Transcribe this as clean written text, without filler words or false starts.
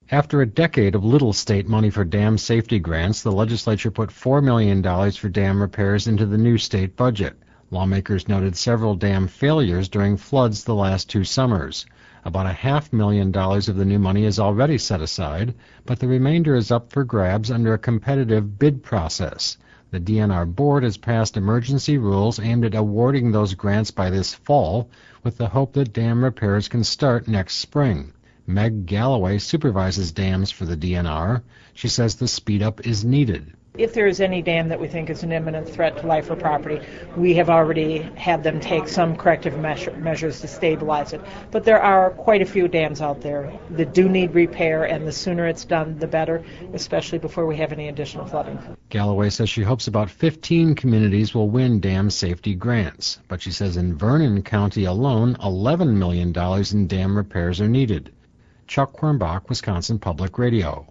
After a decade of little state money for dam safety grants, the legislature put $4 million for dam repairs into the new state budget. Lawmakers noted several dam failures during floods the last 2 summers. About $500,000 of the new money is already set aside, but the remainder is up for grabs under a competitive bid process. The DNR board has passed emergency rules aimed at awarding those grants by this fall, with the hope that dam repairs can start next spring. Meg Galloway supervises dams for the DNR. She says the speed-up is needed. If there is any dam that we think is an imminent threat to life or property, we have already had them take some corrective measures to stabilize it. But there are quite a few dams out there that do need repair, and the sooner it's done, the better, especially before we have any additional flooding. Galloway says she hopes about 15 communities will win dam safety grants. But she says in Vernon County alone, $11 million in dam repairs are needed. Chuck Quirmbach, Wisconsin Public Radio.